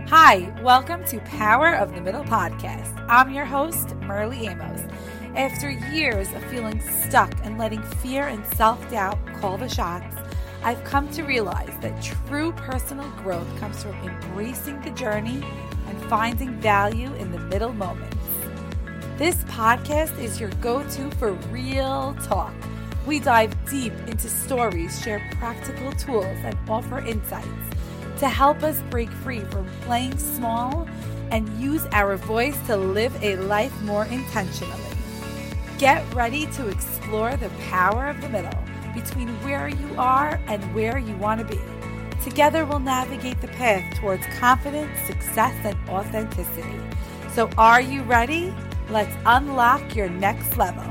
Hi, welcome to Power of the Middle podcast. I'm your host, Merly Amos. After years of feeling stuck and letting fear and self-doubt call the shots, I've come to realize that true personal growth comes from embracing the journey and finding value in the middle moments. This podcast is your go-to for real talk. We dive deep into stories, share practical tools, and offer insights to help us break free from playing small and use our voice to live a life more intentionally. Get ready to explore the power of the middle between where you are and where you want to be. Together we'll navigate the path towards confidence, success, and authenticity. So are you ready? Let's unlock your next level.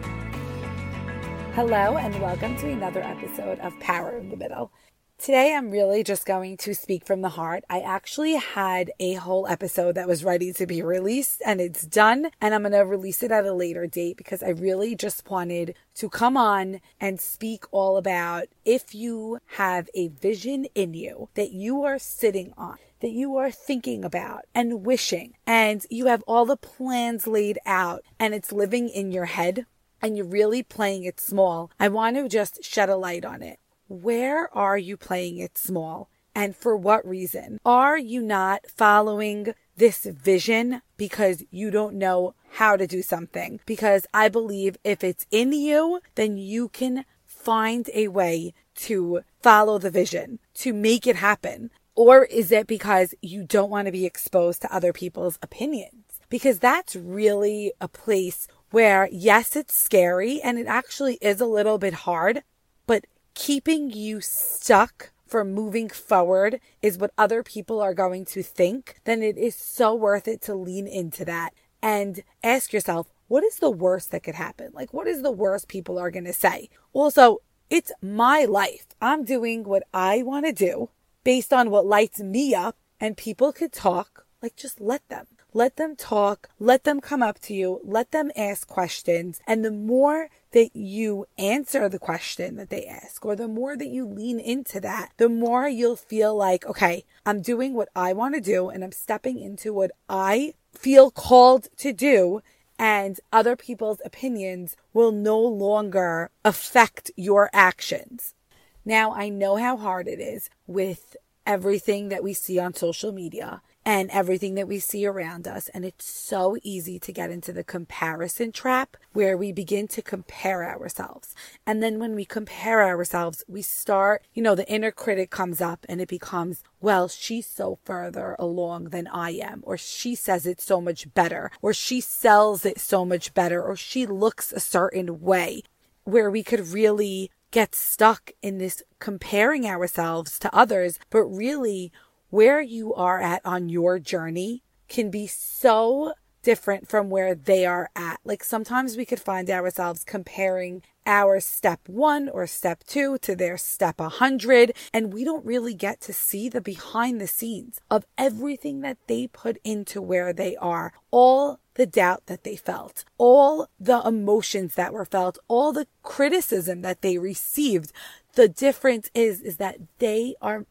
Hello and welcome to another episode of Power of the Middle. Today, I'm really just going to speak from the heart. I actually had a whole episode that was ready to be released and it's done. And I'm going to release it at a later date because I really just wanted to come on and speak all about if you have a vision in you that you are sitting on, that you are thinking about and wishing, and you have all the plans laid out and it's living in your head and you're really playing it small. I want to just shed a light on it. Where are you playing it small and for what reason? Are you not following this vision because you don't know how to do something? Because I believe if it's in you, then you can find a way to follow the vision, to make it happen. Or is it because you don't want to be exposed to other people's opinions? Because that's really a place where, yes, it's scary and it actually is a little bit hard, but keeping you stuck from moving forward is what other people are going to think, then it is so worth it to lean into that and ask yourself, what is the worst that could happen? Like, what is the worst people are going to say? Also, it's my life. I'm doing what I want to do based on what lights me up, and people could talk. Like, just let them. Let them talk. Let them come up to you. Let them ask questions. And the more that you answer the question that they ask, or the more that you lean into that, the more you'll feel like, okay, I'm doing what I want to do and I'm stepping into what I feel called to do, and other people's opinions will no longer affect your actions. Now, I know how hard it is with everything that we see on social media and everything that we see around us. And it's so easy to get into the comparison trap where we begin to compare ourselves. And then when we compare ourselves, we start, the inner critic comes up and it becomes, well, she's so further along than I am, or she says it's so much better, or she sells it so much better, or she looks a certain way, where we could really get stuck in this comparing ourselves to others. But really, where you are at on your journey can be so different from where they are at. Like, sometimes we could find ourselves comparing our step 1 or step 2 to their step 100, and we don't really get to see the behind the scenes of everything that they put into where they are. All the doubt that they felt, all the emotions that were felt, all the criticism that they received. The difference is that they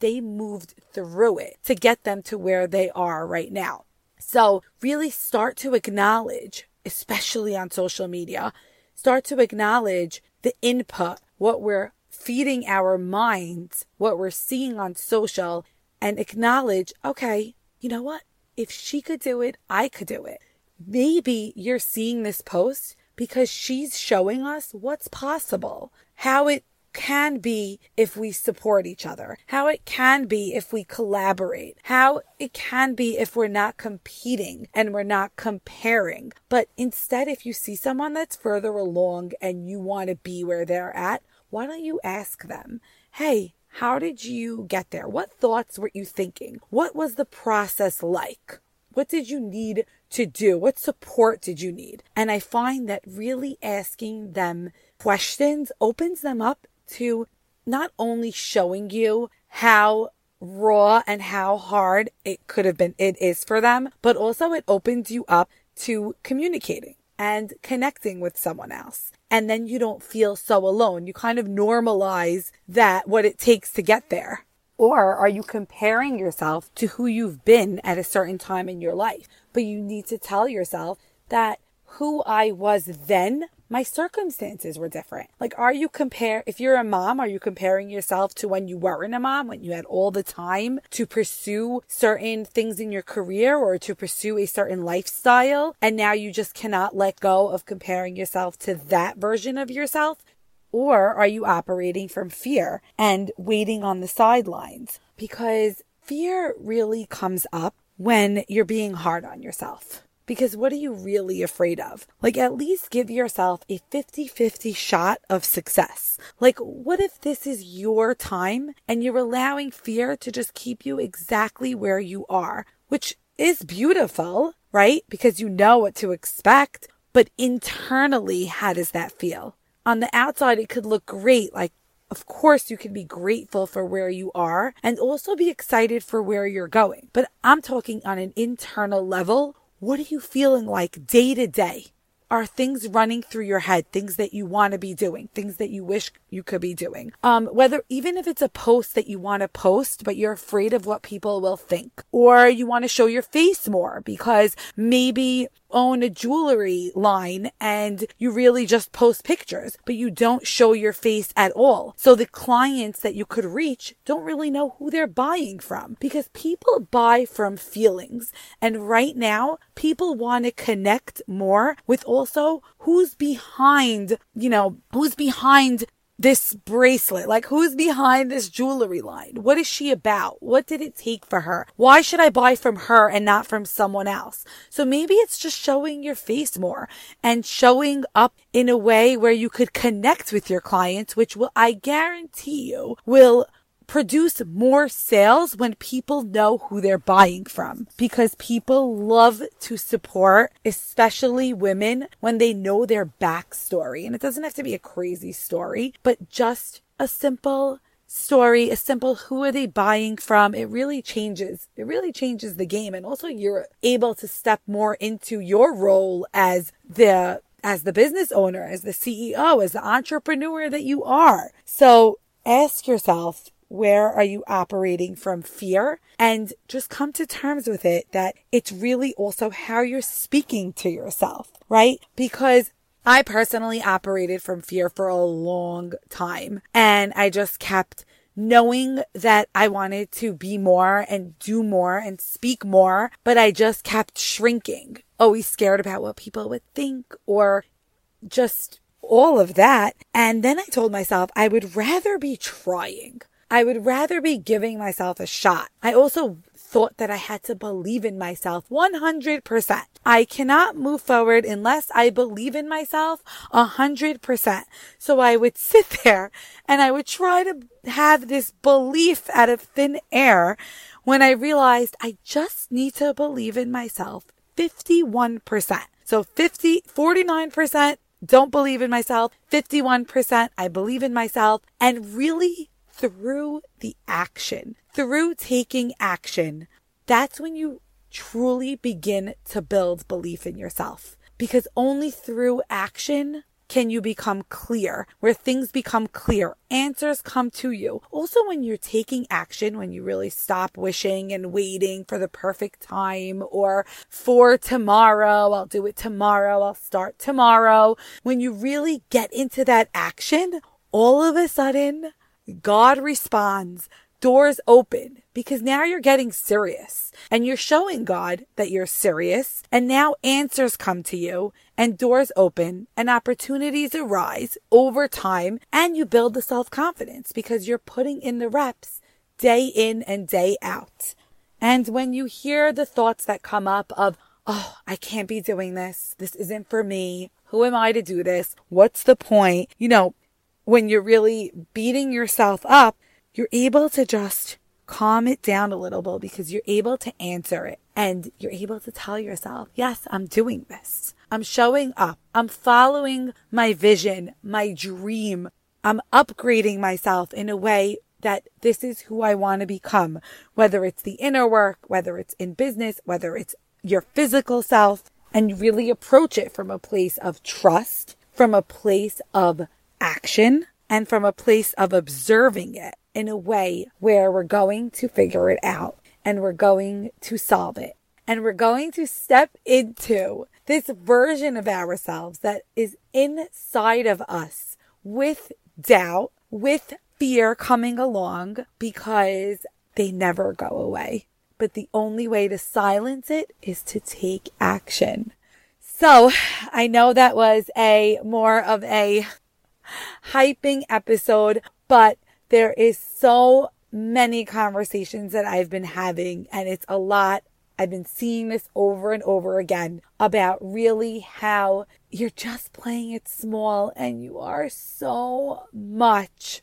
moved through it to get them to where they are right now. So really start to acknowledge, especially on social media, start to acknowledge the input, what we're feeding our minds, what we're seeing on social, and acknowledge, okay, you know what? If she could do it, I could do it. Maybe you're seeing this post because she's showing us what's possible, how it can be if we support each other, how it can be if we collaborate, how it can be if we're not competing and we're not comparing. But instead, if you see someone that's further along and you want to be where they're at, why don't you ask them, hey, how did you get there? What thoughts were you thinking? What was the process like? What did you need to do? What support did you need? And I find that really asking them questions opens them up to not only showing you how raw and how hard it could have been, it is for them, but also it opens you up to communicating and connecting with someone else. And then you don't feel so alone. You kind of normalize that, what it takes to get there. Or are you comparing yourself to who you've been at a certain time in your life? But you need to tell yourself that who I was then, my circumstances were different. Like, if you're a mom, are you comparing yourself to when you weren't a mom, when you had all the time to pursue certain things in your career or to pursue a certain lifestyle, and now you just cannot let go of comparing yourself to that version of yourself? Or are you operating from fear and waiting on the sidelines? Because fear really comes up when you're being hard on yourself. Because what are you really afraid of? Like, at least give yourself a 50-50 shot of success. Like, what if this is your time and you're allowing fear to just keep you exactly where you are? Which is beautiful, right? Because you know what to expect. But internally, how does that feel? On the outside, it could look great. Like, of course, you can be grateful for where you are and also be excited for where you're going. But I'm talking on an internal level. What are you feeling like day to day? Are things running through your head, things that you want to be doing, things that you wish you could be doing? Even if it's a post that you want to post, but you're afraid of what people will think, or you want to show your face more because maybe own a jewelry line and you really just post pictures, but you don't show your face at all. So the clients that you could reach don't really know who they're buying from, because people buy from feelings. And right now, people want to connect more with also who's behind this bracelet, like who's behind this jewelry line? What is she about? What did it take for her? Why should I buy from her and not from someone else? So maybe it's just showing your face more and showing up in a way where you could connect with your clients, which I guarantee you will produce more sales when people know who they're buying from, because people love to support, especially women, when they know their backstory. And it doesn't have to be a crazy story, but just a simple story, a simple who are they buying from. It really changes the game. And also you're able to step more into your role as the business owner, as the CEO, as the entrepreneur that you are. So ask yourself, where are you operating from fear? And just come to terms with it, that it's really also how you're speaking to yourself, right? Because I personally operated from fear for a long time, and I just kept knowing that I wanted to be more and do more and speak more, but I just kept shrinking, always scared about what people would think or just all of that. And then I told myself I would rather be trying. I would rather be giving myself a shot. I also thought that I had to believe in myself 100%. I cannot move forward unless I believe in myself 100%. So I would sit there and I would try to have this belief out of thin air, when I realized I just need to believe in myself 51%. So 49% don't believe in myself, 51% I believe in myself, and really through the action, through taking action, that's when you truly begin to build belief in yourself. Because only through action can you become clear, where things become clear, answers come to you. Also, when you're taking action, when you really stop wishing and waiting for the perfect time or for tomorrow, I'll do it tomorrow, I'll start tomorrow. When you really get into that action, all of a sudden, God responds, doors open, because now you're getting serious and you're showing God that you're serious. And now answers come to you and doors open and opportunities arise over time, and you build the self-confidence because you're putting in the reps day in and day out. And when you hear the thoughts that come up of, oh, I can't be doing this. This isn't for me. Who am I to do this? What's the point? When you're really beating yourself up, you're able to just calm it down a little bit, because you're able to answer it and you're able to tell yourself, yes, I'm doing this. I'm showing up. I'm following my vision, my dream. I'm upgrading myself in a way that this is who I want to become, whether it's the inner work, whether it's in business, whether it's your physical self, and really approach it from a place of trust, from a place of action, and from a place of observing it. in a way where we're going to figure it out and we're going to solve it. And we're going to step into this version of ourselves that is inside of us with doubt, with fear coming along, because they never go away. But the only way to silence it is to take action. So I know that was more of a hyping episode, but there is so many conversations that I've been having, and it's a lot. I've been seeing this over and over again about really how you're just playing it small and you are so much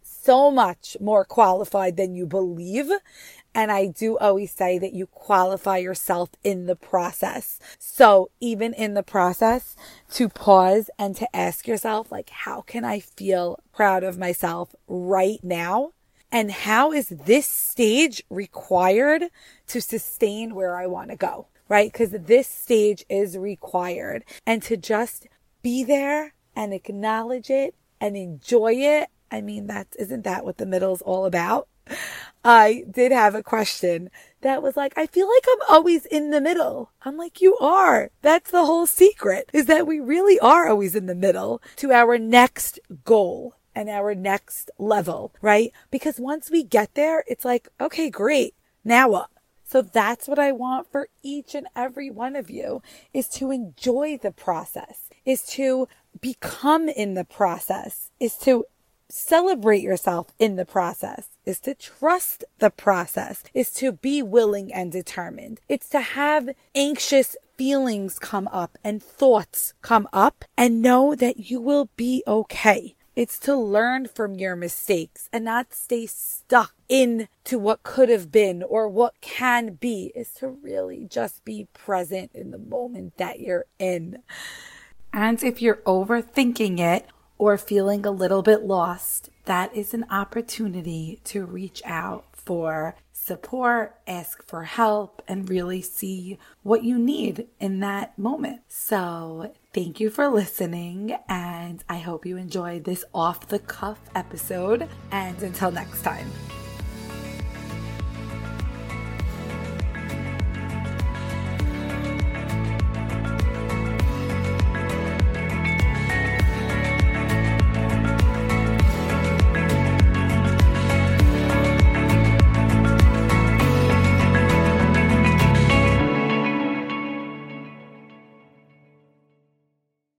more qualified than you believe. And I do always say that you qualify yourself in the process. So even in the process, to pause and to ask yourself, like, how can I feel proud of myself right now? And how is this stage required to sustain where I want to go, right? Because this stage is required. And to just be there and acknowledge it and enjoy it. I mean, isn't that what the middle's all about? I did have a question that was like, I feel like I'm always in the middle. I'm like, you are. That's the whole secret, is that we really are always in the middle to our next goal and our next level, right? Because once we get there, it's like, okay, great. Now what? So that's what I want for each and every one of you, is to enjoy the process, is to become in the process, is to celebrate yourself in the process, is to trust the process, is to be willing and determined. It's to have anxious feelings come up and thoughts come up and know that you will be okay. It's to learn from your mistakes and not stay stuck into what could have been or what can be. Is to really just be present in the moment that you're in. And if you're overthinking it or feeling a little bit lost, that is an opportunity to reach out for support, ask for help, and really see what you need in that moment. So thank you for listening, and I hope you enjoyed this off the cuff episode. And until next time.